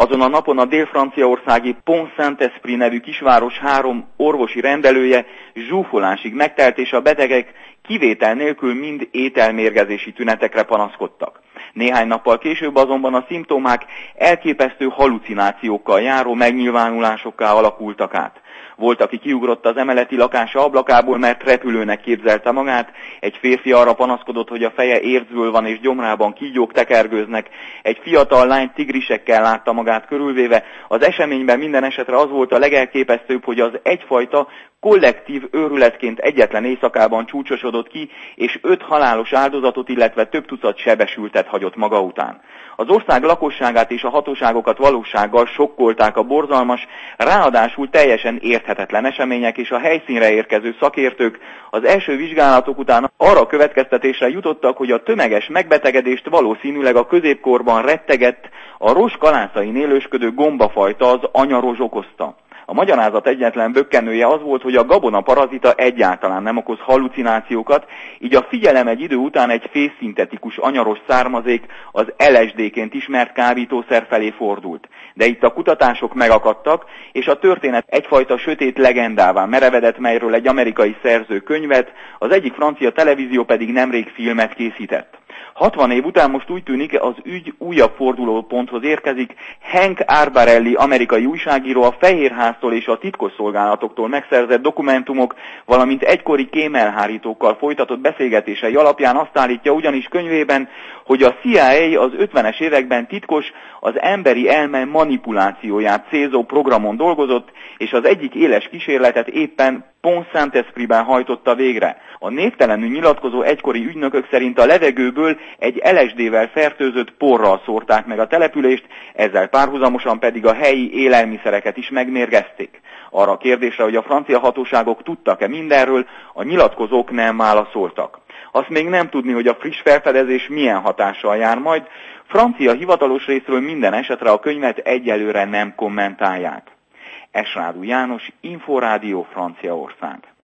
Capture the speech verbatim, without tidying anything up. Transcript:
Azon a napon a dél-franciaországi Pont-Saint-Esprit nevű kisváros három orvosi rendelője zsúfolásig megtelt, és a betegek kivétel nélkül mind ételmérgezési tünetekre panaszkodtak. Néhány nappal később azonban a szimptomák elképesztő halucinációkkal járó megnyilvánulásokká alakultak át. Volt, aki kiugrott az emeleti lakása ablakából, mert repülőnek képzelte magát, egy férfi arra panaszkodott, hogy a feje érzből van és gyomrában kígyók tekergőznek, egy fiatal lány tigrisekkel látta magát körülvéve. Az eseményben minden esetre az volt a legelképesztőbb, hogy az egyfajta kollektív őrületként egyetlen éjszakában csúcsosodott ki, és öt halálos áldozatot, illetve több tucat sebesültet hagyott maga után. Az ország lakosságát és a hatóságokat valósággal sokkolták a borzalmas, ráadásul teljesen érthetetlen események, és a helyszínre érkező szakértők az első vizsgálatok után arra a következtetésre jutottak, hogy a tömeges megbetegedést valószínűleg a középkorban rettegett, a rozs kalászain élősködő gombafajta, az anyarozs okozta. A magyarázat egyetlen bökkenője az volt, hogy a gabona parazita egyáltalán nem okoz hallucinációkat, így a figyelem egy idő után egy fészszintetikus anyaros származék, az el es dé-ként ismert kábítószer felé fordult. De itt a kutatások megakadtak, és a történet egyfajta sötét legendává merevedett, melyről egy amerikai szerző könyvet, az egyik francia televízió pedig nemrég filmet készített. hatvan év után most úgy tűnik, az ügy újabb fordulóponthoz érkezik. Hank Arbarelli, amerikai újságíró, a Fehérháztól és a titkosszolgálatoktól megszerzett dokumentumok, valamint egykori kémelhárítókkal folytatott beszélgetései alapján azt állítja ugyanis könyvében, hogy a C I A az ötvenes években titkos, az emberi elme manipulációját célzó programon dolgozott, és az egyik éles kísérletet éppen Pont-Saint-Espritben hajtotta végre. A névtelenül nyilatkozó egykori ügynökök szerint a levegőből egy el es dé-vel fertőzött porral szórták meg a települést, ezzel párhuzamosan pedig a helyi élelmiszereket is megmérgezték. Arra a kérdésre, hogy a francia hatóságok tudtak-e mindenről, a nyilatkozók nem válaszoltak. Azt még nem tudni, hogy a friss felfedezés milyen hatással jár majd. Francia hivatalos részről minden esetre a könyvet egyelőre nem kommentálják. Esrádú János, Inforádió, Franciaország.